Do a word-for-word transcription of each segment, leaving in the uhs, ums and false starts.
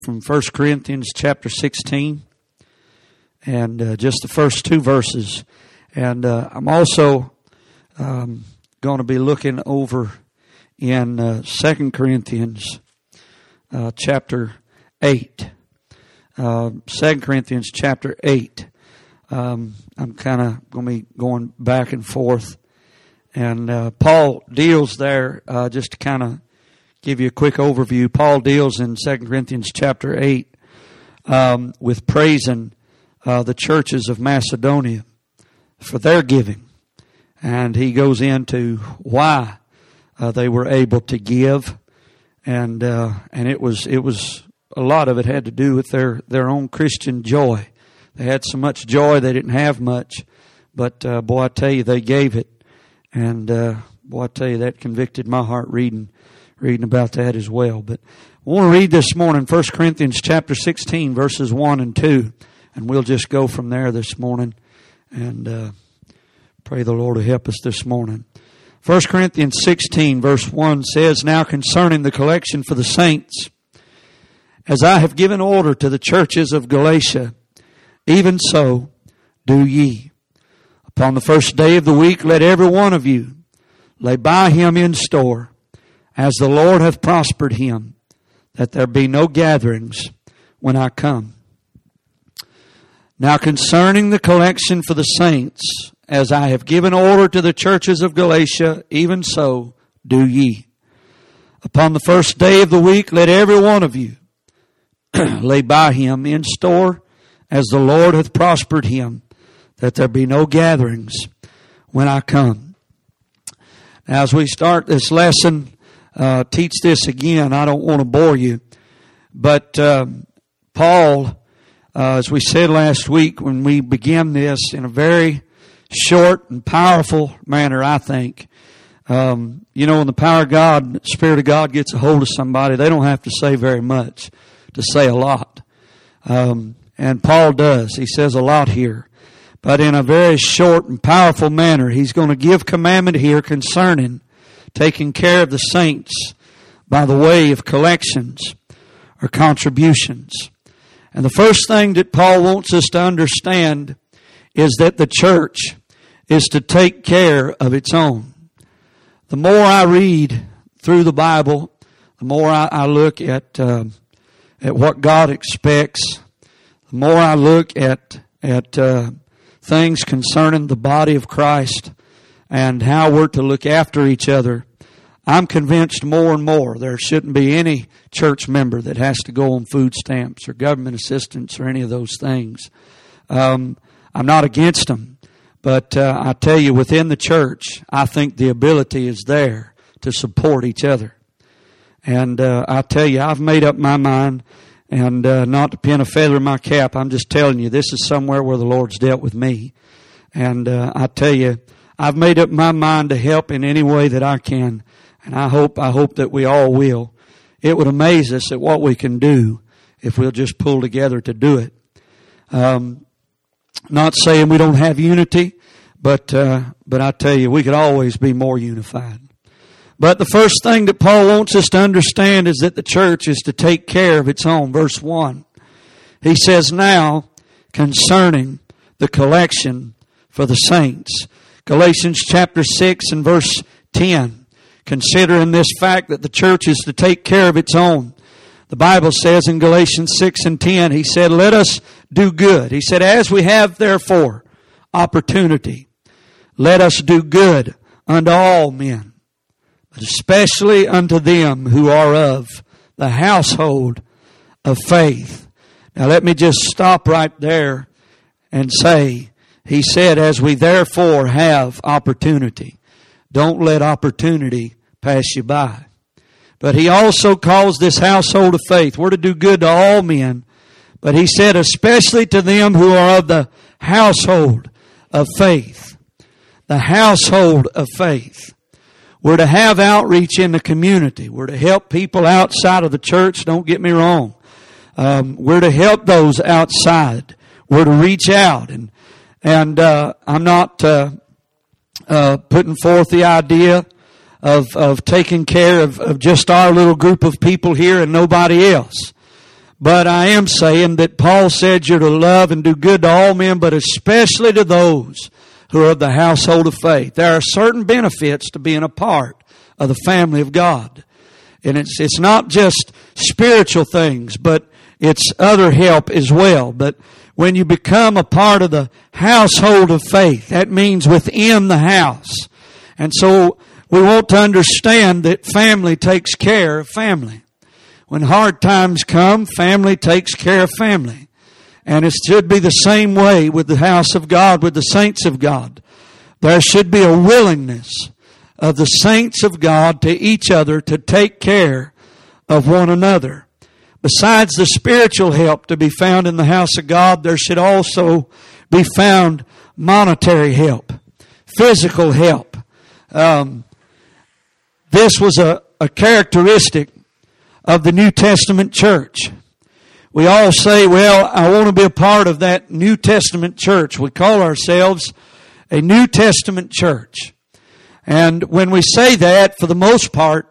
from First Corinthians chapter sixteen, and uh, just the first two verses. And uh, I'm also um, going to be looking over in uh, Second Corinthians uh, chapter eight. Uh, Second Corinthians chapter eight. Um, I'm kind of going to be going back and forth. And uh, Paul deals there, uh, just to kind of give you a quick overview. Paul deals in Second Corinthians chapter eight um, with praising uh, the churches of Macedonia for their giving. And he goes into why uh, they were able to give. And uh, and it was it was a lot of it had to do with their, their own Christian joy. They had so much joy they didn't have much. But uh, boy, I tell you, they gave it. And uh, boy, I tell you, that convicted my heart reading reading about that as well. But I want to read this morning First Corinthians chapter sixteen, verses one and two. And we'll just go from there this morning. And uh, pray the Lord to help us this morning. First Corinthians sixteen, verse one says, "Now concerning the collection for the saints, as I have given order to the churches of Galatia, even so do ye. Upon the first day of the week, let every one of you lay by him in store, as the Lord hath prospered him, that there be no gatherings when I come. Now concerning the collection for the saints, as I have given order to the churches of Galatia, even so do ye. Upon the first day of the week, let every one of you lay by him in store, as the Lord hath prospered him, that there be no gatherings when I come." Now, as we start this lesson, uh, teach this again. I don't want to bore you. But um, Paul, uh, as we said last week when we began this, in a very short and powerful manner, I think. Um, you know, when the power of God, the Spirit of God gets a hold of somebody, they don't have to say very much to say a lot. Um, and Paul does. He says a lot here. But in a very short and powerful manner, he's going to give commandment here concerning taking care of the saints by the way of collections or contributions. And the first thing that Paul wants us to understand is that the church is to take care of its own. The more I read through the Bible, the more I, I look at uh, at what God expects, the more I look at at uh, things concerning the body of Christ and how we're to look after each other, I'm convinced more and more there shouldn't be any church member that has to go on food stamps or government assistance or any of those things. Um, I'm not against them, but uh, I tell you, within the church, I think the ability is there to support each other. And uh, I tell you, I've made up my mind. And uh, not to pin a feather in my cap, I'm just telling you, this is somewhere where the Lord's dealt with me. And uh, I tell you, I've made up my mind to help in any way that I can. And I hope I hope that we all will. It would amaze us at what we can do if we'll just pull together to do it. Um, not saying we don't have unity, but uh, but I tell you, we could always be more unified. But the first thing that Paul wants us to understand is that the church is to take care of its own. Verse one, he says, "Now concerning the collection for the saints." Galatians chapter six and verse ten. Considering this fact that the church is to take care of its own. The Bible says in Galatians six and ten, he said, "Let us do good." He said, "As we have therefore opportunity, let us do good unto all men, but especially unto them who are of the household of faith." Now let me just stop right there and say, he said, as we therefore have opportunity. Don't let opportunity pass you by. But he also calls this household of faith. We're to do good to all men. But he said, especially to them who are of the household of faith. The household of faith. We're to have outreach in the community. We're to help people outside of the church. Don't get me wrong. Um, we're to help those outside. We're to reach out. And and uh, I'm not uh, uh, putting forth the idea of of taking care of, of just our little group of people here and nobody else. But I am saying that Paul said you're to love and do good to all men, but especially to those who are of the household of faith. There are certain benefits to being a part of the family of God. And it's, it's not just spiritual things, but it's other help as well. But when you become a part of the household of faith, that means within the house. And so we want to understand that family takes care of family. When hard times come, family takes care of family. And it should be the same way with the house of God, with the saints of God. There should be a willingness of the saints of God to each other to take care of one another. Besides the spiritual help to be found in the house of God, there should also be found monetary help, physical help. Um, this was a, a characteristic of the New Testament church. We all say, well, I want to be a part of that New Testament church. We call ourselves a New Testament church. And when we say that, for the most part,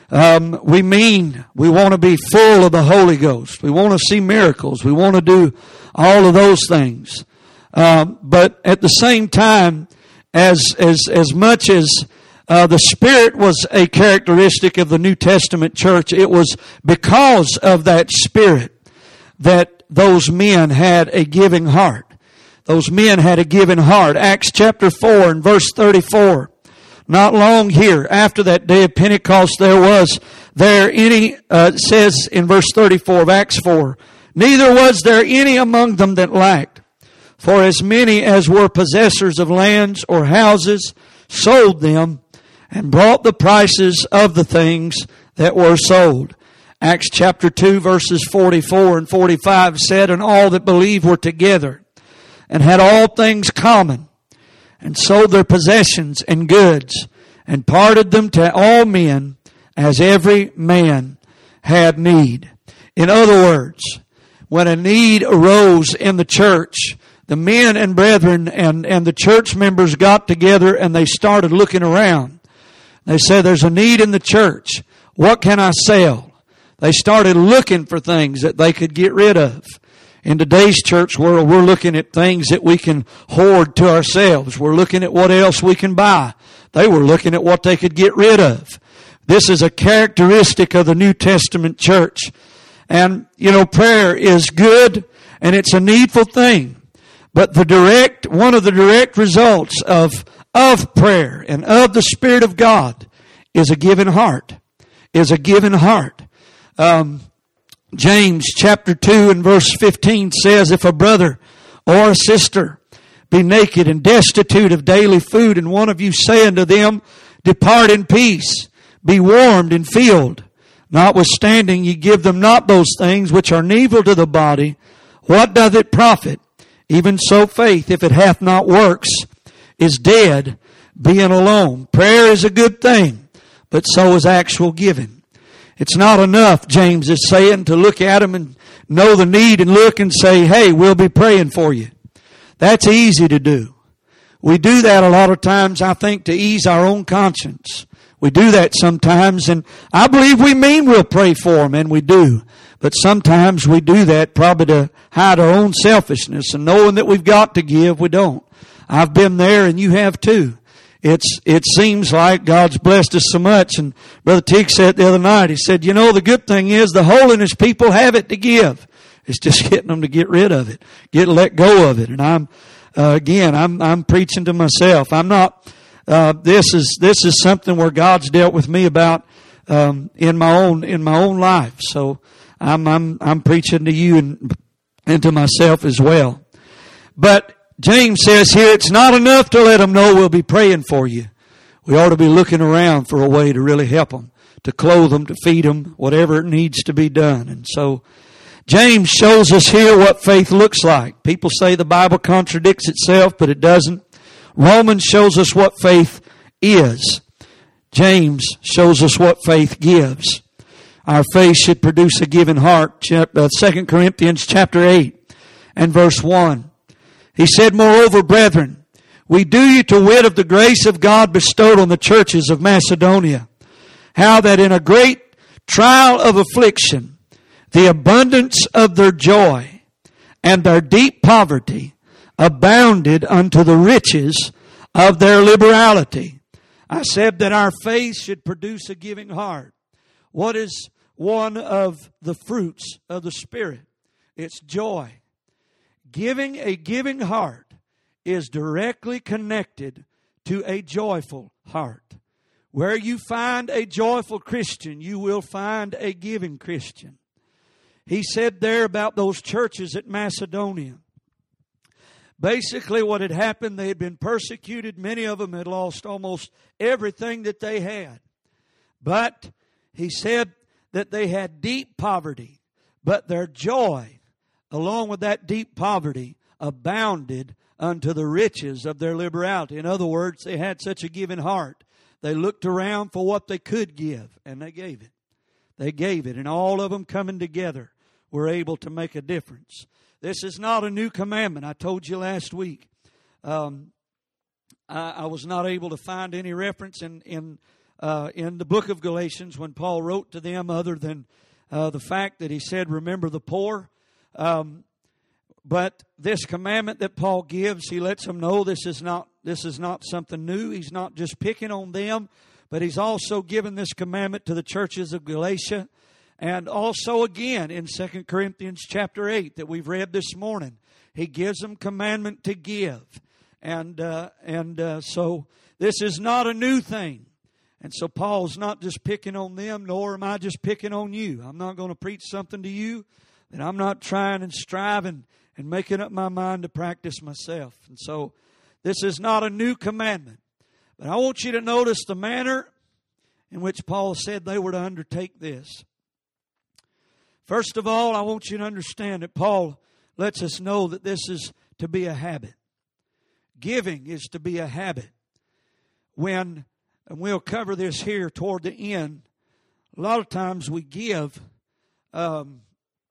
um, we mean we want to be full of the Holy Ghost. We want to see miracles. We want to do all of those things. Um, but at the same time, as as as much as Uh, the Spirit was a characteristic of the New Testament church, it was because of that Spirit that those men had a giving heart. Those men had a giving heart. Acts chapter four and verse thirty-four. Not long here, after that day of Pentecost, there was there any, uh, it says in verse thirty-four of Acts four, neither was there any among them that lacked. For as many as were possessors of lands or houses sold them, and brought the prices of the things that were sold. Acts chapter two verses forty-four and forty-five said, and all that believed were together, and had all things common, and sold their possessions and goods, and parted them to all men, as every man had need. In other words, when a need arose in the church, the men and brethren and, and the church members got together and they started looking around. They said, there's a need in the church. What can I sell? They started looking for things that they could get rid of. In today's church world, we're looking at things that we can hoard to ourselves. We're looking at what else we can buy. They were looking at what they could get rid of. This is a characteristic of the New Testament church. And, you know, prayer is good and it's a needful thing. But the direct, one of the direct results of of prayer and of the Spirit of God is a given heart, is a given heart. Um, James chapter two and verse fifteen says, if a brother or a sister be naked and destitute of daily food, and one of you say unto them, depart in peace, be warmed and filled, notwithstanding ye give them not those things which are needful to the body, what doth it profit? Even so faith, if it hath not works, is dead, being alone. Prayer is a good thing, but so is actual giving. It's not enough, James is saying, to look at them and know the need and look and say, hey, we'll be praying for you. That's easy to do. We do that a lot of times, I think, to ease our own conscience. We do that sometimes, and I believe we mean we'll pray for them, and we do. But sometimes we do that probably to hide our own selfishness, and knowing that we've got to give, we don't. I've been there and you have too. It's, it seems like God's blessed us so much. And Brother Teague said the other night, he said, you know, the good thing is the holiness people have it to give. It's just getting them to get rid of it, get let go of it. And I'm, uh, again, I'm, I'm preaching to myself. I'm not, uh, this is, this is something where God's dealt with me about, um, in my own, in my own life. So I'm, I'm, I'm preaching to you and, and to myself as well. But James says here, it's not enough to let them know we'll be praying for you. We ought to be looking around for a way to really help them, to clothe them, to feed them, whatever it needs to be done. And so James shows us here what faith looks like. People say the Bible contradicts itself, but it doesn't. Romans shows us what faith is. James shows us what faith gives. Our faith should produce a given heart. Second Corinthians chapter eight and verse one. He said, moreover, brethren, we do you to wit of the grace of God bestowed on the churches of Macedonia, how that in a great trial of affliction the abundance of their joy and their deep poverty abounded unto the riches of their liberality. I said that our faith should produce a giving heart. What is one of the fruits of the Spirit? It's joy. Giving a giving heart is directly connected to a joyful heart. Where you find a joyful Christian, you will find a giving Christian. He said there about those churches at Macedonia. Basically what had happened, they had been persecuted. Many of them had lost almost everything that they had. But he said that they had deep poverty. But their joy, along with that deep poverty, abounded unto the riches of their liberality. In other words, they had such a giving heart. They looked around for what they could give, and they gave it. They gave it, and all of them coming together were able to make a difference. This is not a new commandment. I told you last week. Um, I, I was not able to find any reference in in uh, in the book of Galatians when Paul wrote to them, other than uh, the fact that he said, "Remember the poor." Um, but this commandment that Paul gives, he lets them know this is not this is not something new. He's not just picking on them, but he's also given this commandment to the churches of Galatia. And also again in Second Corinthians chapter eight that we've read this morning, he gives them commandment to give. And uh, and uh, so this is not a new thing. And so Paul's not just picking on them, nor am I just picking on you. I'm not going to preach something to you that I'm not trying and striving and making up my mind to practice myself. And so this is not a new commandment. But I want you to notice the manner in which Paul said they were to undertake this. First of all, I want you to understand that Paul lets us know that this is to be a habit. Giving is to be a habit. When, and we'll cover this here toward the end, a lot of times we give um,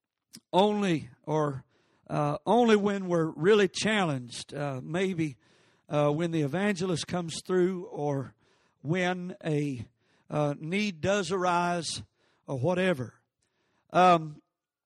only or uh, only when we're really challenged. Uh, maybe uh, when the evangelist comes through, or when a uh, need does arise, or whatever. Um,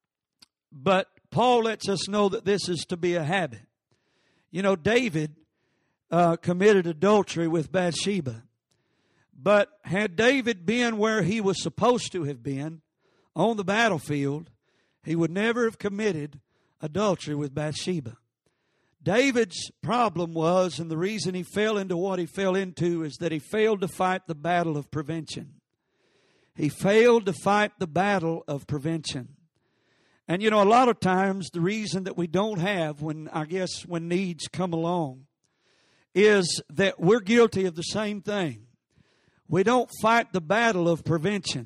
but Paul lets us know that this is to be a habit. You know, David uh, committed adultery with Bathsheba. But had David been where he was supposed to have been, on the battlefield, he would never have committed adultery with Bathsheba. David's problem was, and the reason he fell into what he fell into, is that he failed to fight the battle of prevention. He failed to fight the battle of prevention. And you know, a lot of times the reason that we don't have, when I guess when needs come along, is that we're guilty of the same thing. We don't fight the battle of prevention.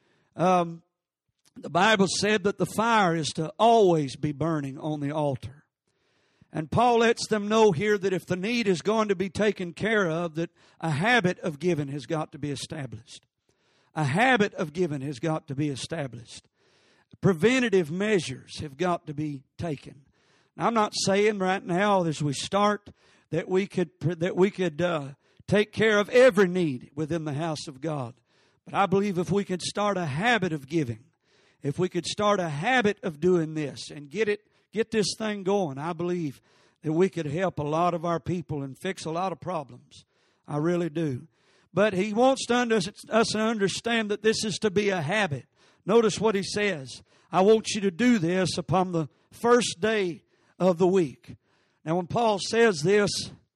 Um, the Bible said that the fire is to always be burning on the altar. And Paul lets them know here that if the need is going to be taken care of, that a habit of giving has got to be established. A habit of giving has got to be established. Preventative measures have got to be taken. Now, I'm not saying right now as we start that we could that we could uh, take care of every need within the house of God. But I believe if we could start a habit of giving, if we could start a habit of doing this and get it get this thing going, I believe that we could help a lot of our people and fix a lot of problems. I really do. But he wants to under, us to understand that this is to be a habit. Notice what he says. I want you to do this upon the first day of the week. Now, when Paul says this,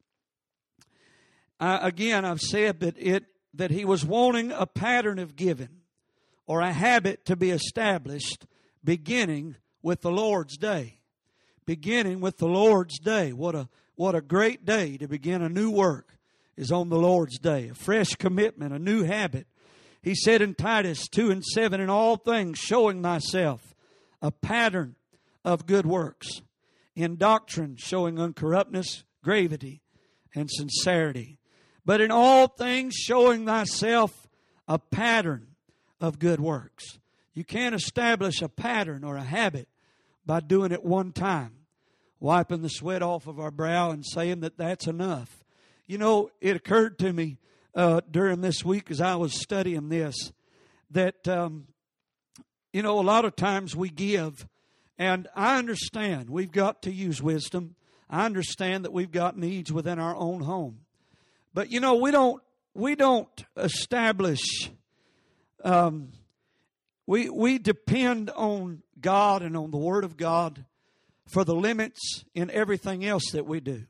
I, again, I've said that it that he was wanting a pattern of giving, or a habit to be established, beginning with the Lord's Day. Beginning with the Lord's Day. What a what a great day to begin a new work is on the Lord's Day. A fresh commitment, a new habit. He said in Titus two and seven, in all things showing myself a pattern of good works. In doctrine showing uncorruptness, gravity, and sincerity. But in all things showing thyself a pattern of good works. You can't establish a pattern or a habit by doing it one time. Wiping the sweat off of our brow and saying that that's enough. You know, it occurred to me uh, during this week as I was studying this that um, you know, a lot of times we give, and I understand we've got to use wisdom. I understand that we've got needs within our own home. But, you know, we don't, we don't establish, um, we, we depend on God and on the Word of God for the limits in everything else that we do.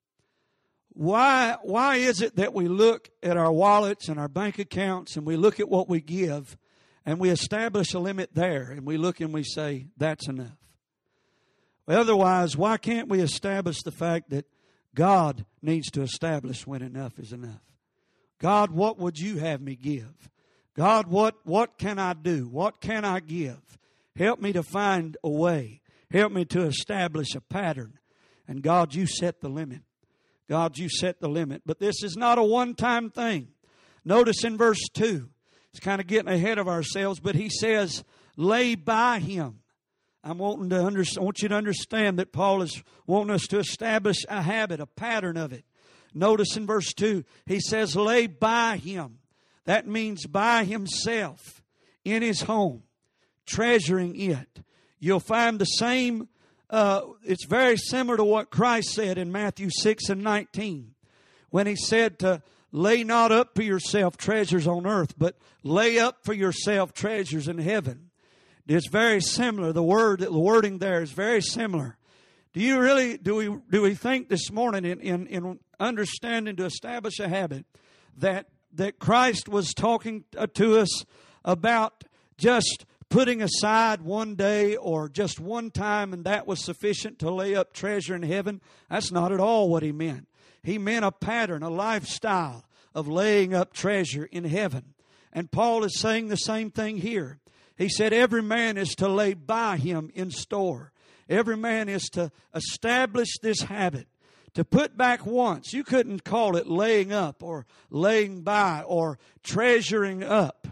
Why, why is it that we look at our wallets and our bank accounts and we look at what we give and we establish a limit there and we look and we say, that's enough? Well, otherwise, why can't we establish the fact that God needs to establish when enough is enough? God, what would you have me give? God, what, what can I do? What can I give? Help me to find a way. Help me to establish a pattern. And God, you set the limit. God, you set the limit. But this is not a one-time thing. Notice in verse two, it's kind of getting ahead of ourselves, but he says, lay by him. I'm wanting to under, I want you to understand that Paul is wanting us to establish a habit, a pattern of it. Notice in verse two, he says, lay by him. That means by himself, in his home, treasuring it. You'll find the same, uh, it's very similar to what Christ said in Matthew six and nineteen. When he said to lay not up for yourself treasures on earth, but lay up for yourself treasures in heaven. It's very similar. The word, the wording there is very similar. Do you really, do we, do we think this morning in, in, in understanding to establish a habit that, that Christ was talking to us about just putting aside one day or just one time and that was sufficient to lay up treasure in heaven? That's not at all what he meant. He meant a pattern, a lifestyle of laying up treasure in heaven. And Paul is saying the same thing here. He said every man is to lay by him in store. Every man is to establish this habit. To put back once. You couldn't call it laying up or laying by or treasuring up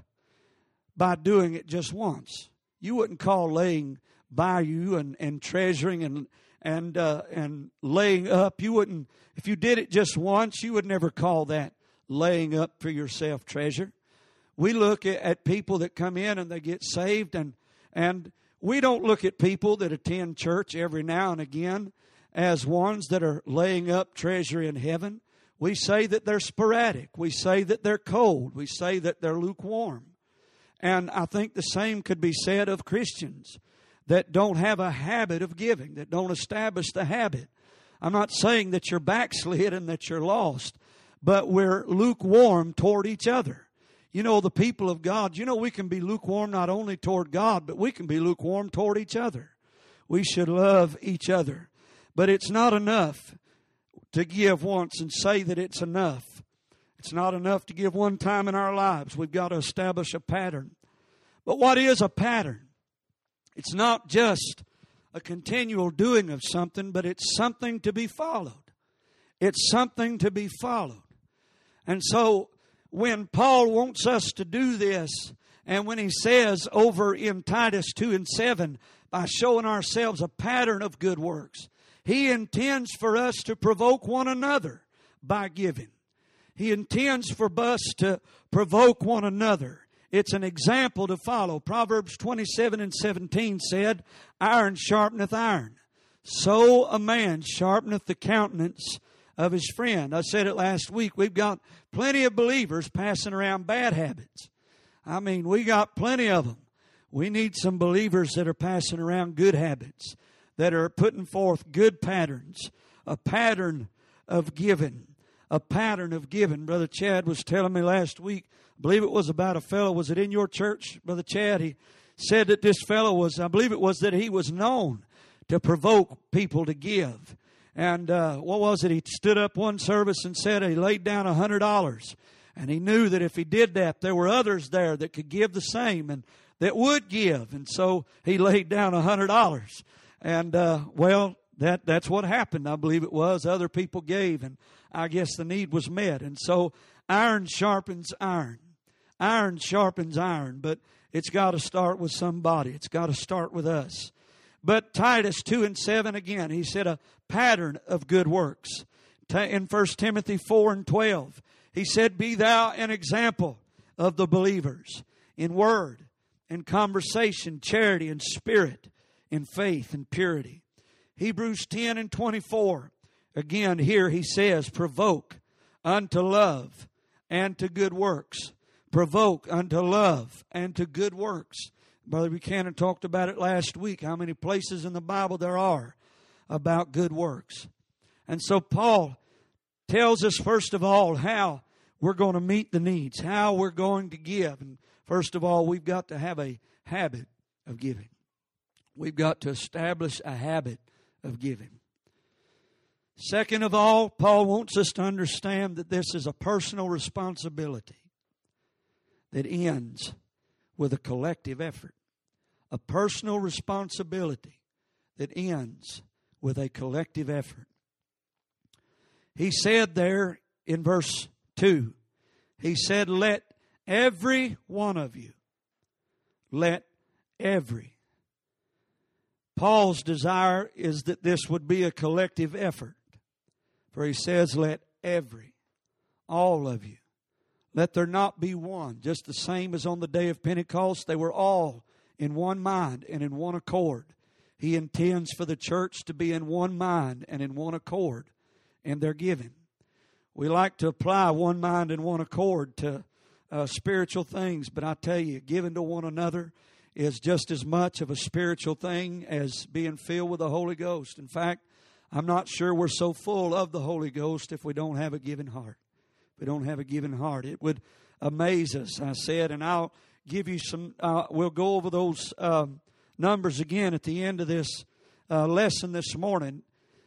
by doing it just once. You wouldn't call laying by you and, and treasuring and and uh, and laying up. You wouldn't, if you did it just once, you would never call that laying up for yourself treasure. We look at, at people that come in and they get saved, and and we don't look at people that attend church every now and again as ones that are laying up treasure in heaven. We say that they're sporadic. We say that they're cold. We say that they're lukewarm. And I think the same could be said of Christians that don't have a habit of giving, that don't establish the habit. I'm not saying that you're backslid and that you're lost, but we're lukewarm toward each other. You know, the people of God, you know, we can be lukewarm not only toward God, but we can be lukewarm toward each other. We should love each other. But it's not enough to give once and say that it's enough. It's not enough to give one time in our lives. We've got to establish a pattern. But what is a pattern? It's not just a continual doing of something, but it's something to be followed. It's something to be followed. And so when Paul wants us to do this, and when he says over in Titus two and seven, by showing ourselves a pattern of good works, he intends for us to provoke one another by giving. He intends for us to provoke one another. It's an example to follow. Proverbs twenty-seven and seventeen said, iron sharpeneth iron. So a man sharpeneth the countenance of his friend. I said it last week. We've got plenty of believers passing around bad habits. I mean, we got plenty of them. We need some believers that are passing around good habits, that are putting forth good patterns, a pattern of giving. A pattern of giving. Brother Chad was telling me last week, I believe it was about a fellow, was it in your church, Brother Chad? He said that this fellow was, I believe it was that he was known to provoke people to give. And uh, what was it? He stood up one service and said he laid down a hundred dollars. And he knew that if he did that, there were others there that could give the same and that would give. And so he laid down a hundred dollars. And uh, well, That, that's what happened. I believe it was. Other people gave, and I guess the need was met. And so iron sharpens iron. Iron sharpens iron, but it's got to start with somebody. It's got to start with us. But Titus two and seven again, he said a pattern of good works. In First Timothy four and twelve, he said, be thou an example of the believers in word, in conversation, charity, and spirit, in faith and purity. Hebrews ten and twenty-four. Again, here he says, provoke unto love and to good works. Provoke unto love and to good works. Brother Buchanan talked about it last week, how many places in the Bible there are about good works. And so Paul tells us, first of all, how we're going to meet the needs, how we're going to give. And first of all, we've got to have a habit of giving. We've got to establish a habit of giving. Second of all, Paul wants us to understand that this is a personal responsibility that ends with a collective effort. A personal responsibility that ends with a collective effort. He said there in verse two, he said, let every one of you, let every. Paul's desire is that this would be a collective effort. For he says, let every, all of you. Let there not be one. Just the same as on the day of Pentecost, they were all in one mind and in one accord. He intends for the church to be in one mind and in one accord in their giving. We like to apply one mind and one accord to uh, spiritual things, but I tell you, giving to one another is just as much of a spiritual thing as being filled with the Holy Ghost. In fact, I'm not sure we're so full of the Holy Ghost if we don't have a giving heart. If we don't have a giving heart, it would amaze us, I said, and I'll give you some, uh, we'll go over those um, numbers again at the end of this uh, lesson this morning.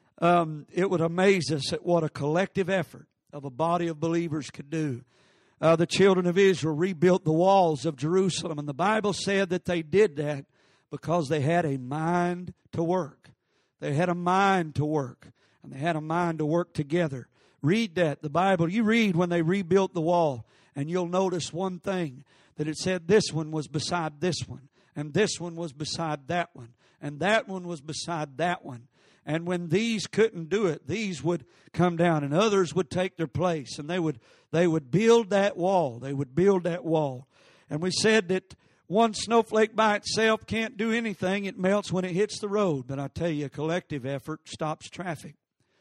Um, it would amaze us at what a collective effort of a body of believers could do. Uh, the children of Israel rebuilt the walls of Jerusalem, and the Bible said that they did that because they had a mind to work. They had a mind to work, and they had a mind to work together. Read that, the Bible. You read when they rebuilt the wall, and you'll notice one thing, that it said this one was beside this one, and this one was beside that one, and that one was beside that one. And when these couldn't do it, these would come down, and others would take their place, and they would they would build that wall. They would build that wall. And we said that one snowflake by itself can't do anything. It melts when it hits the road. But I tell you, a collective effort stops traffic.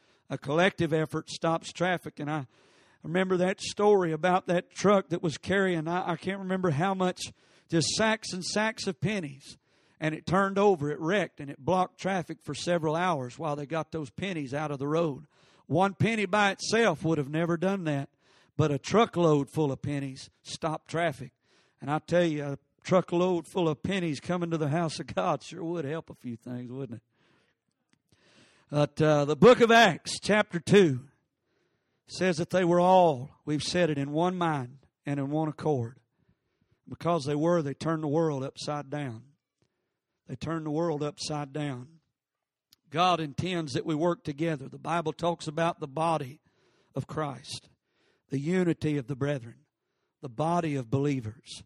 A collective effort stops traffic. And I remember that story about that truck that was carrying, I, I can't remember how much, just sacks and sacks of pennies. And it turned over, it wrecked, and it blocked traffic for several hours while they got those pennies out of the road. One penny by itself would have never done that. But a truckload full of pennies stopped traffic. And I tell you, a truckload full of pennies coming to the house of God sure would help a few things, wouldn't it? But uh, the book of Acts, chapter two, says that they were all, we've said it, in one mind and in one accord. Because they were, they turned the world upside down. They turned the world upside down. God intends that we work together. The Bible talks about the body of Christ, the unity of the brethren, the body of believers.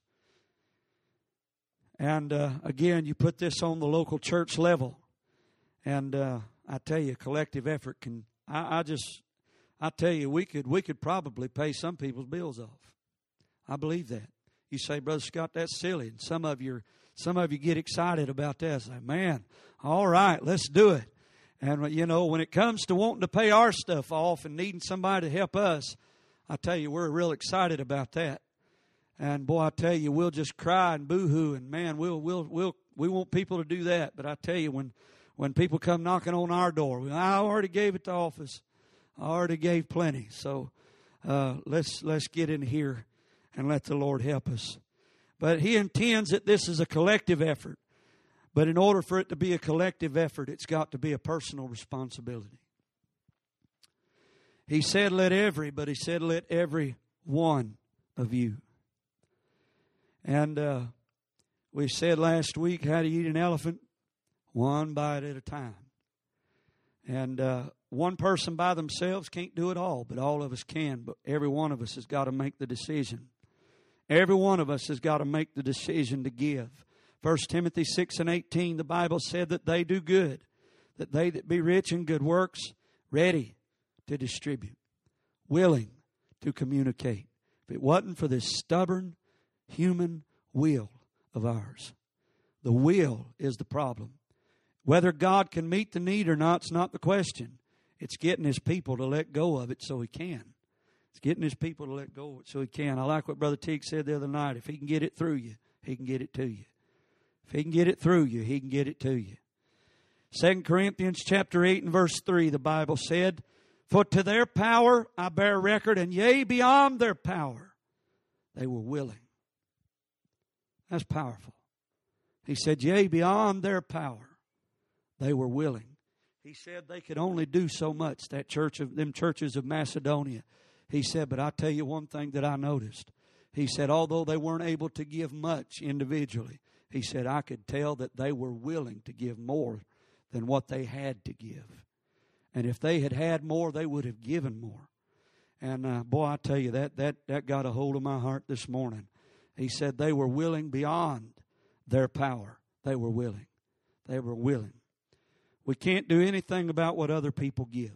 And uh, again, you put this on the local church level, and uh, I tell you, collective effort can. I, I just, I tell you, we could we could probably pay some people's bills off. I believe that. You say, Brother Scott, that's silly, and some of you, some of you get excited about that. Say, man, all right, let's do it. And you know, when it comes to wanting to pay our stuff off and needing somebody to help us, I tell you, we're real excited about that. And boy, I tell you, we'll just cry and boo-hoo, and man, we'll we'll we'll we want people to do that. But I tell you, when when people come knocking on our door, we, I already gave it to office. I already gave plenty. So uh, let's let's get in here and let the Lord help us. But He intends that this is a collective effort. But in order for it to be a collective effort, it's got to be a personal responsibility. He said, let every, but He said, let every one of you. And uh, we said last week, how do you eat an elephant? One bite at a time. And uh, one person by themselves can't do it all, but all of us can. But every one of us has got to make the decision. Every one of us has got to make the decision to give. First Timothy six and eighteen, the Bible said that they do good, that they that be rich in good works, ready to distribute, willing to communicate. If it wasn't for this stubborn human will of ours. The will is the problem. Whether God can meet the need or not is not the question. It's getting His people to let go of it so He can. It's getting His people to let go of it so He can. I like what Brother Teague said the other night. If He can get it through you, He can get it to you. If He can get it through you, He can get it to you. Second Corinthians chapter eight and verse three, the Bible said, "For to their power I bear record, and yea, beyond their power, they were willing." That's powerful. He said, yea, beyond their power, they were willing. He said they could only do so much, that church of them churches of Macedonia. He said, but I tell you one thing that I noticed. He said, although they weren't able to give much individually, he said, I could tell that they were willing to give more than what they had to give. And if they had had more, they would have given more. And uh, boy, I tell you, that, that, that got a hold of my heart this morning. He said they were willing beyond their power. They were willing. They were willing. We can't do anything about what other people give.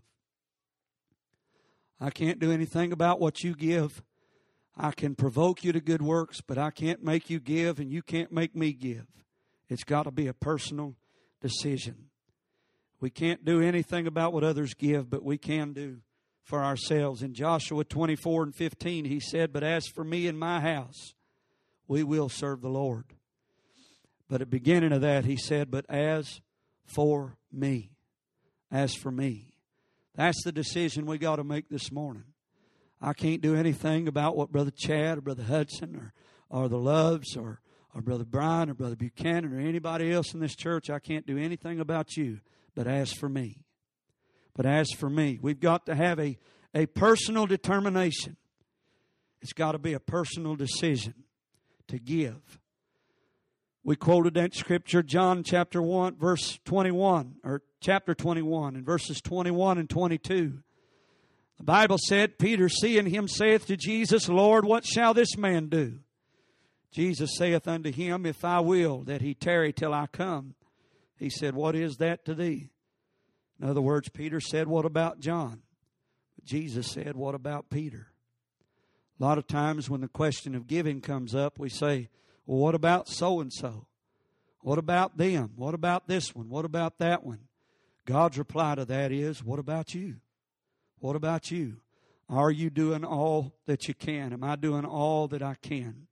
I can't do anything about what you give. I can provoke you to good works, but I can't make you give, and you can't make me give. It's got to be a personal decision. We can't do anything about what others give, but we can do for ourselves. In Joshua twenty-four and fifteen, he said, but as for me and my house, we will serve the Lord. But at the beginning of that, he said, but as for me, as for me. That's the decision we got to make this morning. I can't do anything about what Brother Chad or Brother Hudson or, or the Loves or, or Brother Brian or Brother Buchanan or anybody else in this church. I can't do anything about you. But as for me, but as for me, we've got to have a, a personal determination. It's got to be a personal decision to give. We quoted that scripture, John chapter one, verse twenty-one, or chapter twenty-one, and verses twenty-one and twenty-two. The Bible said, Peter seeing him saith to Jesus, Lord, what shall this man do? Jesus saith unto him, if I will that he tarry till I come. He said, what is that to thee? In other words, Peter said, what about John? But Jesus said, what about Peter? A lot of times when the question of giving comes up, we say, well, what about so-and-so? What about them? What about this one? What about that one? God's reply to that is, what about you? What about you? Are you doing all that you can? Am I doing all that I can?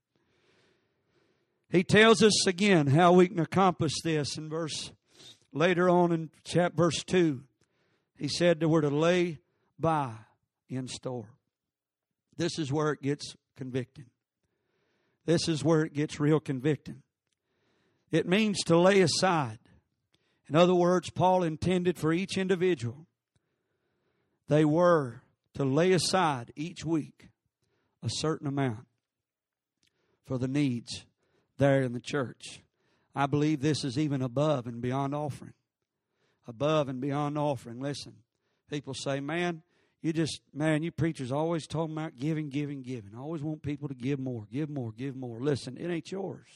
He tells us again how we can accomplish this in verse, later on in chapter, verse two. He said that we're to lay by in store. This is where it gets convicting. This is where it gets real convicting. It means to lay aside. In other words, Paul intended for each individual, they were to lay aside each week a certain amount for the needs there in the church. I believe this is even above and beyond offering. Above and beyond offering. Listen, people say, man, you just, man, you preachers always talking about giving, giving, giving. I always want people to give more, give more, give more. Listen, it ain't yours.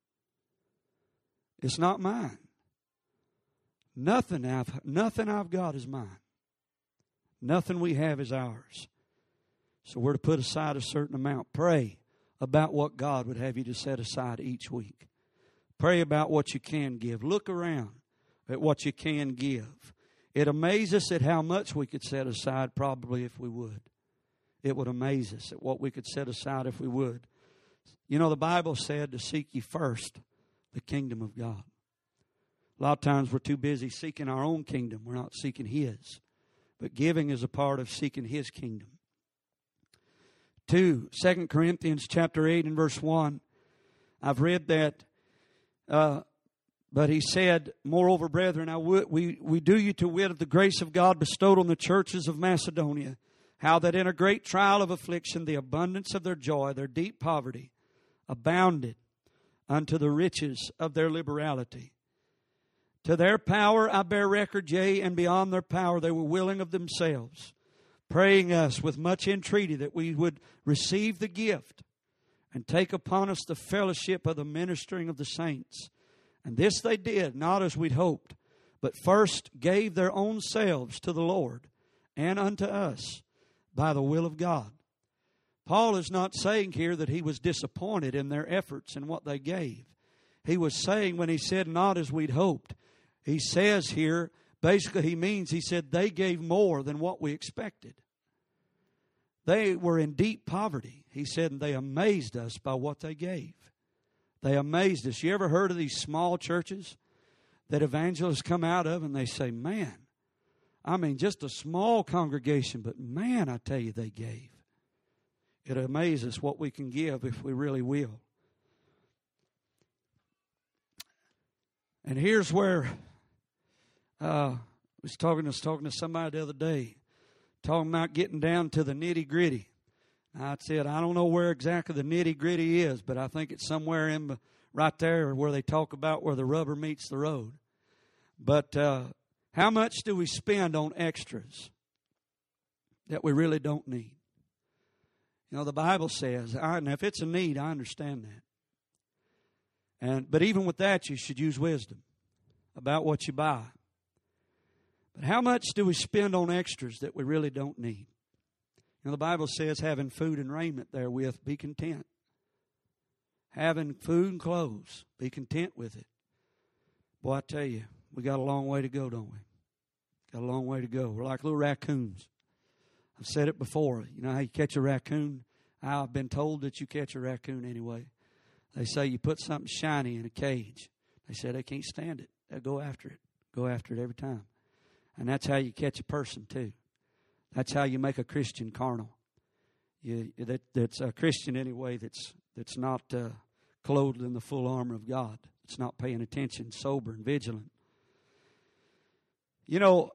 It's not mine. Nothing I've, nothing I've got is mine. Nothing we have is ours. So we're to put aside a certain amount. Pray about what God would have you to set aside each week. Pray about what you can give. Look around at what you can give. It amazes us at how much we could set aside probably if we would. It would amaze us at what we could set aside if we would. You know, the Bible said to seek ye first the kingdom of God. A lot of times we're too busy seeking our own kingdom. We're not seeking His. But giving is a part of seeking His kingdom. Two, Second Corinthians chapter eight and verse one. I've read that. Uh, but he said, moreover, brethren, I would, we, we do you to wit of the grace of God bestowed on the churches of Macedonia, how that in a great trial of affliction, the abundance of their joy, their deep poverty, abounded unto the riches of their liberality. To their power I bear record, yea, and beyond their power they were willing of themselves, praying us with much entreaty that we would receive the gift and take upon us the fellowship of the ministering of the saints. And this they did, not as we'd hoped, but first gave their own selves to the Lord and unto us by the will of God. Paul is not saying here that he was disappointed in their efforts and what they gave. he was saying when he said not as we'd hoped. He says here, basically he means, he said they gave more than what we expected. They were in deep poverty. He said, and they amazed us by what they gave. They amazed us. You ever heard of these small churches that evangelists come out of and they say, man, I mean, just a small congregation, but man, I tell you, they gave. It amazes what we can give if we really will. And here's where uh, I was talking, I was talking to somebody the other day, talking about getting down to the nitty gritty. I said, I don't know where exactly the nitty gritty is, but I think it's somewhere in right there where they talk about where the rubber meets the road. But uh, how much do we spend on extras that we really don't need? You know, the Bible says, I, and if it's a need, I understand that. And but even with that, you should use wisdom about what you buy. But how much do we spend on extras that we really don't need? You know, the Bible says having food and raiment therewith, be content. Having food and clothes, be content with it. Boy, I tell you, we got a long way to go, don't we? Got a long way to go. We're like little raccoons. I've said it before. You know how you catch a raccoon? I've been told that you catch a raccoon anyway. They say you put something shiny in a cage. They say they can't stand it. They'll go after it. Go after it every time. And that's how you catch a person too. That's how you make a Christian carnal. You, that, that's a Christian anyway that's that's not uh, clothed in the full armor of God. It's not paying attention, sober and vigilant. You know,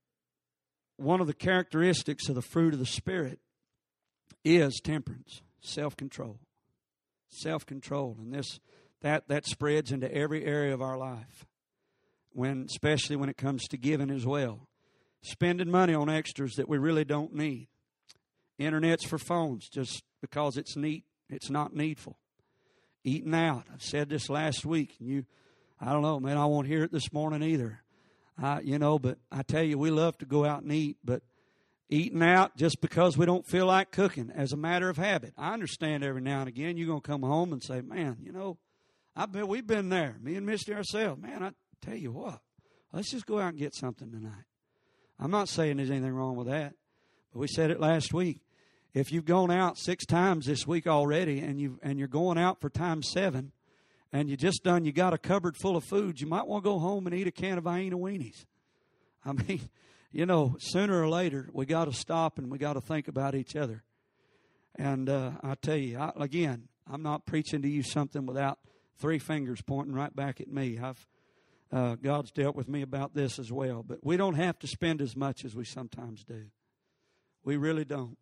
one of the characteristics of the fruit of the Spirit is temperance, self-control. Self-control. And this that that spreads into every area of our life. When especially when it comes to giving as well. Spending money on extras that we really don't need. Internet's for phones just because it's neat. It's not needful. Eating out. I've said this last week. And you, I don't know, man, I won't hear it this morning either. I, you know, but I tell you, we love to go out and eat. But eating out just because we don't feel like cooking as a matter of habit. I understand every now and again you're going to come home and say, man, you know, I bet we've been there. Me and Misty ourselves. Man, I tell you what, let's just go out and get something tonight. I'm not saying there's anything wrong with that, but we said it last week. If you've gone out six times this week already and you and you're going out for time seven and you just done, you got a cupboard full of food, you might want to go home and eat a can of Vienna weenies. I mean, you know, sooner or later we got to stop and we got to think about each other. And uh, I tell you, I, again, I'm not preaching to you something without three fingers pointing right back at me. I've Uh, God's dealt with me about this as well. But we don't have to spend as much as we sometimes do. We really don't.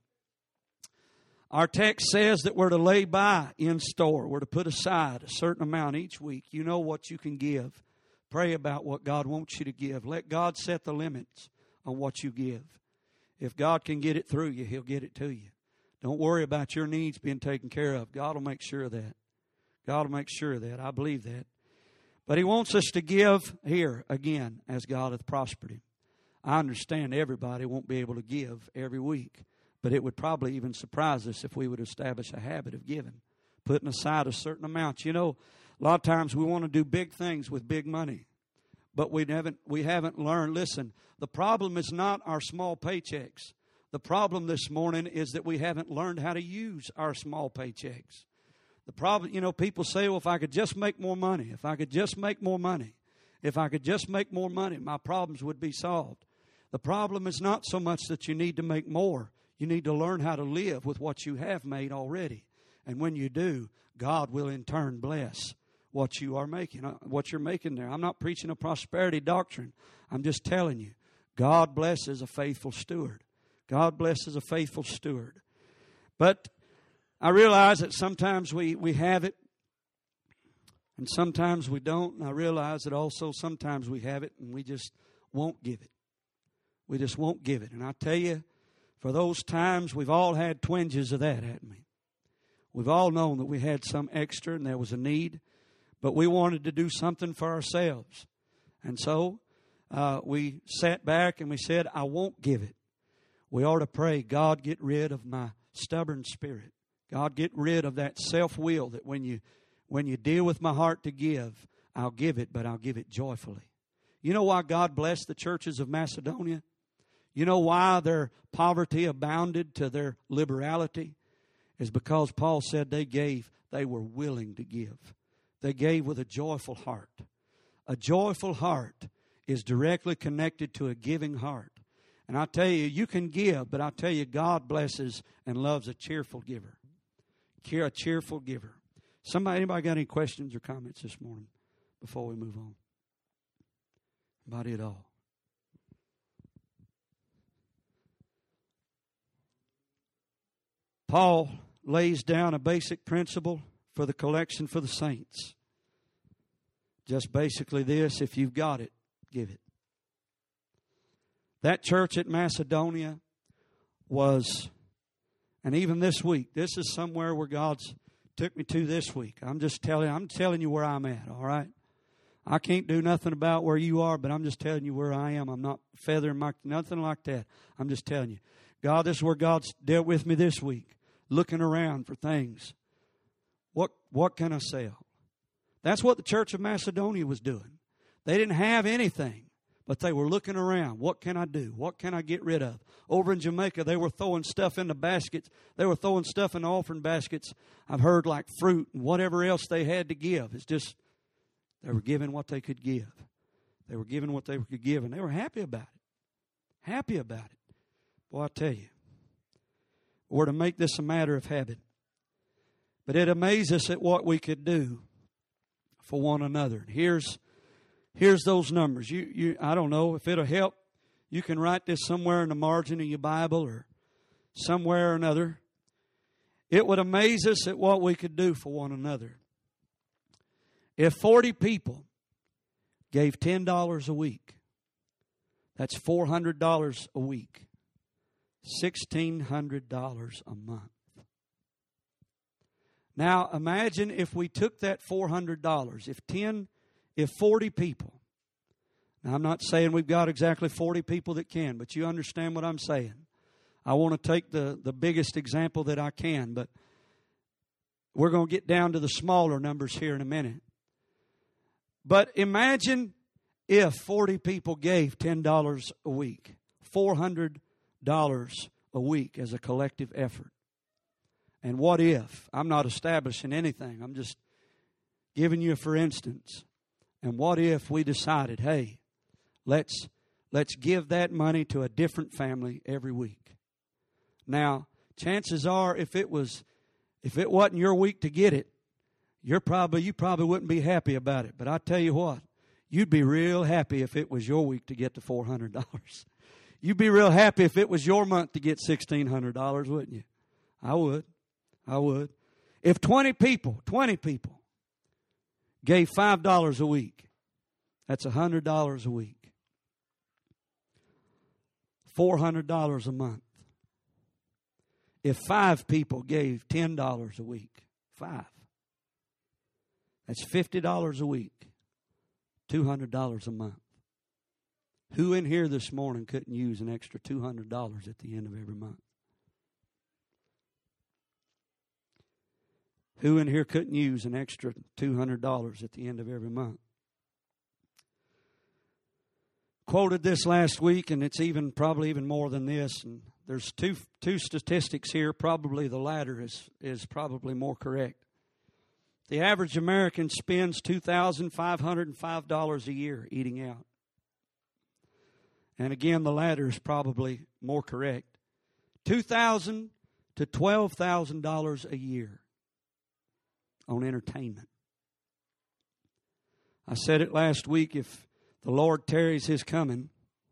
Our text says that we're to lay by in store. We're to put aside a certain amount each week. You know what you can give. Pray about what God wants you to give. Let God set the limits on what you give. If God can get it through you, He'll get it to you. Don't worry about your needs being taken care of. God will make sure of that. God will make sure of that. I believe that. But He wants us to give here again as God hath prospered him. I understand everybody won't be able to give every week, but it would probably even surprise us if we would establish a habit of giving, putting aside a certain amount. You know, a lot of times we want to do big things with big money, but we haven't we haven't learned. Listen, the problem is not our small paychecks. The problem this morning is that we haven't learned how to use our small paychecks. The problem, you know, people say, well, if I could just make more money, if I could just make more money, if I could just make more money, my problems would be solved. The problem is not so much that you need to make more. You need to learn how to live with what you have made already. And when you do, God will in turn bless what you are making, what you're making there. I'm not preaching a prosperity doctrine. I'm just telling you, God blesses a faithful steward. God blesses a faithful steward. But I realize that sometimes we, we have it and sometimes we don't. And I realize that also sometimes we have it and we just won't give it. We just won't give it. And I tell you, for those times, we've all had twinges of that, haven't we? We've all known that we had some extra and there was a need, but we wanted to do something for ourselves. And so uh, we sat back and we said, I won't give it. We ought to pray, God, get rid of my stubborn spirit. God, get rid of that self-will that when you when you deal with my heart to give, I'll give it, but I'll give it joyfully. You know why God blessed the churches of Macedonia? You know why their poverty abounded to their liberality? Is because Paul said they gave, they were willing to give. They gave with a joyful heart. A joyful heart is directly connected to a giving heart. And I tell you, you can give, but I tell you, God blesses and loves a cheerful giver. A cheerful giver. Somebody, anybody got any questions or comments this morning before we move on? Anybody at all? Paul lays down a basic principle for the collection for the saints. Just basically this: if you've got it, give it. That church at Macedonia was, and even this week, this is somewhere where God's took me to this week. I'm just telling, I'm telling you where I'm at, all right? I can't do nothing about where you are, but I'm just telling you where I am. I'm not feathering my, nothing like that. I'm just telling you. God, this is where God's dealt with me this week. Looking around for things. What, what can I sell? That's what the church of Macedonia was doing. They didn't have anything, but they were looking around. What can I do? What can I get rid of? Over in Jamaica, they were throwing stuff in the baskets. They were throwing stuff in the offering baskets. I've heard like fruit and whatever else they had to give. It's just, they were giving what they could give. They were giving what they could give, and they were happy about it. Happy about it. Boy, I tell you, we're to make this a matter of habit. But it amazes us at what we could do for one another. Here's here's those numbers. You you I don't know if it'll help. You can write this somewhere in the margin of your Bible or somewhere or another. It would amaze us at what we could do for one another. If forty people gave ten dollars a week, that's four hundred dollars a week. sixteen hundred dollars a month. Now imagine if we took that four hundred dollars, if ten, if forty people. Now I'm not saying we've got exactly forty people that can, but you understand what I'm saying. I want to take the, the biggest example that I can, but we're going to get down to the smaller numbers here in a minute. But imagine if forty people gave ten dollars a week, four hundred dollars a week as a collective effort. And what if, I'm not establishing anything, I'm just giving you a for instance. And what if we decided, hey, let's let's give that money to a different family every week. Now, chances are if it was if it wasn't your week to get it, you're probably you probably wouldn't be happy about it. But I tell you what, you'd be real happy if it was your week to get to four hundred dollars. You'd be real happy if it was your month to get sixteen hundred dollars, wouldn't you? I would. I would. If twenty people, twenty people gave five dollars a week, that's one hundred dollars a week. four hundred dollars a month. If five people gave ten dollars a week, five, that's fifty dollars a week, two hundred dollars a month. Who in here this morning couldn't use an extra two hundred dollars at the end of every month? Who in here couldn't use an extra two hundred dollars at the end of every month? Quoted this last week, and it's even probably even more than this. And there's two two statistics here. Probably the latter is, is probably more correct. The average American spends two thousand five hundred five dollars a year eating out. And again, the latter is probably more correct. two thousand dollars to twelve thousand dollars a year on entertainment. I said it last week, if the Lord tarries His coming,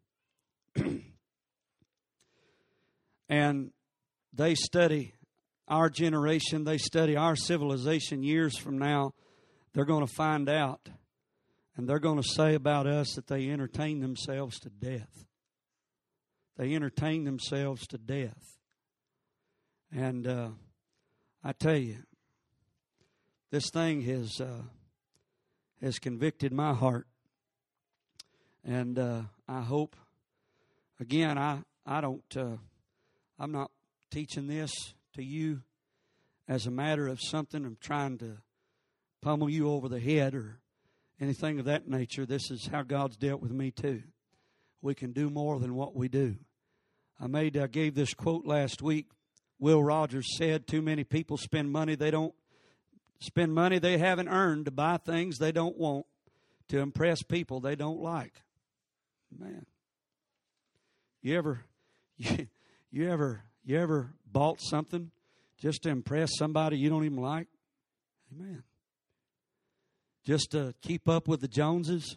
and they study our generation, they study our civilization years from now, they're going to find out, and they're going to say about us that they entertain themselves to death. They entertain themselves to death. And uh, I tell you, this thing has uh, has convicted my heart. And uh, I hope, again, I, I don't, uh, I'm not teaching this to you as a matter of something I'm trying to pummel you over the head or anything of that nature. This is how God's dealt with me too. We can do more than what we do. I made, I gave this quote last week. Will Rogers said, too many people spend money they don't, spend money they haven't earned to buy things they don't want, to impress people they don't like. Man. You ever, you, you ever, you ever bought something just to impress somebody you don't even like? Amen. Just to keep up with the Joneses?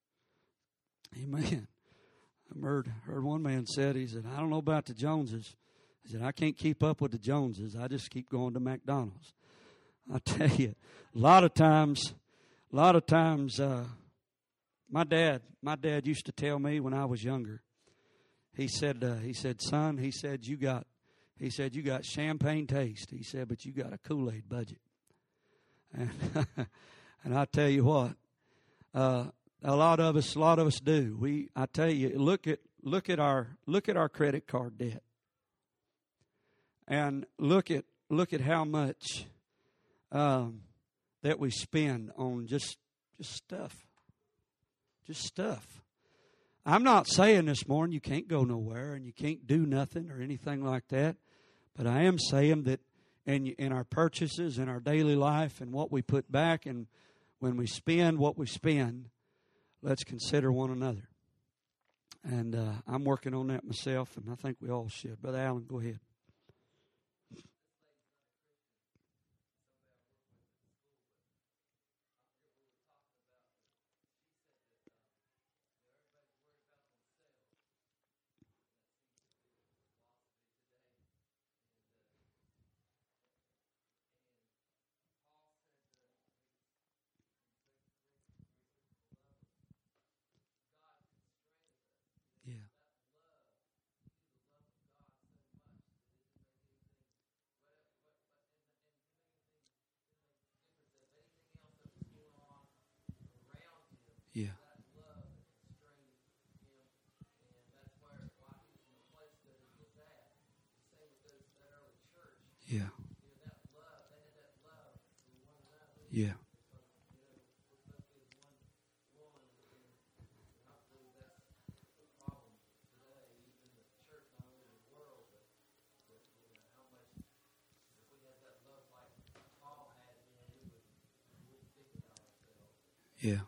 Amen. I heard, heard one man said, he said, I don't know about the Joneses. He said, I can't keep up with the Joneses. I just keep going to McDonald's. I tell you, a lot of times, a lot of times, uh, my dad, my dad used to tell me when I was younger, he said, uh, he said, son, he said, you got, he said, you got champagne taste. He said, but you got a Kool-Aid budget. And, and I tell you what, uh, a lot of us, a lot of us do. We, I tell you, look at, look at our, look at our credit card debt, and look at, look at how much, um, that we spend on just, just stuff, just stuff. I'm not saying this morning you can't go nowhere and you can't do nothing or anything like that, but I am saying that in in our purchases, in our daily life, and what we put back, and when we spend what we spend, let's consider one another. And uh, I'm working on that myself, and I think we all should. Brother Allen, go ahead. Yeah. Yeah. Yeah. Yeah. Yeah.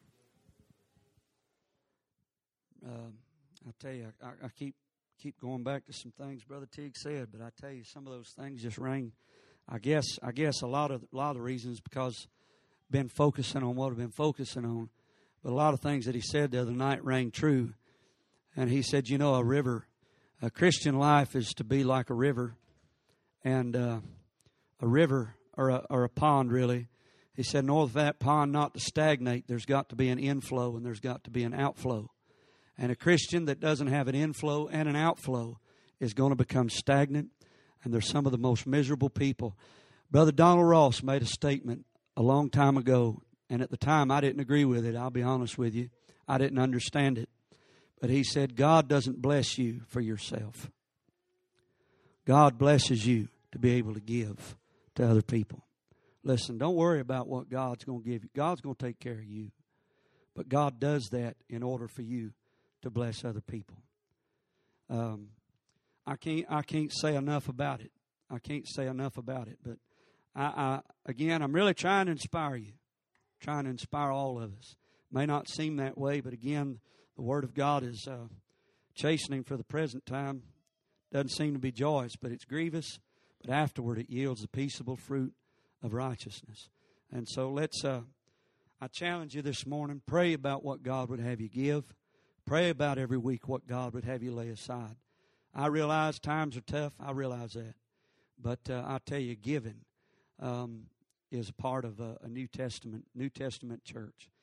Um, I tell you, I, I keep keep going back to some things Brother Teague said, but I tell you, some of those things just rang. I guess I guess a lot of a lot of the reasons because I've been focusing on what I've been focusing on, but a lot of things that he said the other night rang true. And he said, you know, a river, a Christian life is to be like a river, and uh, a river or a, or a pond really. He said, in order for that pond not to stagnate, there's got to be an inflow and there's got to be an outflow. And a Christian that doesn't have an inflow and an outflow is going to become stagnant, and they're some of the most miserable people. Brother Donald Ross made a statement a long time ago, and at the time I didn't agree with it, I'll be honest with you. I didn't understand it. But he said, God doesn't bless you for yourself. God blesses you to be able to give to other people. Listen, don't worry about what God's going to give you. God's going to take care of you. But God does that in order for you to bless other people. Um, I can't I can't say enough about it. I can't say enough about it. But I, I again, I'm really trying to inspire you, trying to inspire all of us. May not seem that way, but again, the Word of God is uh, chastening for the present time. Doesn't seem to be joyous, but it's grievous. But afterward, it yields the peaceable fruit of righteousness. And so let's, uh, I challenge you this morning, pray about what God would have you give. Pray about every week what God would have you lay aside. I realize times are tough. I realize that. But uh, I tell you, giving um, is a part of a, a New Testament, New Testament church.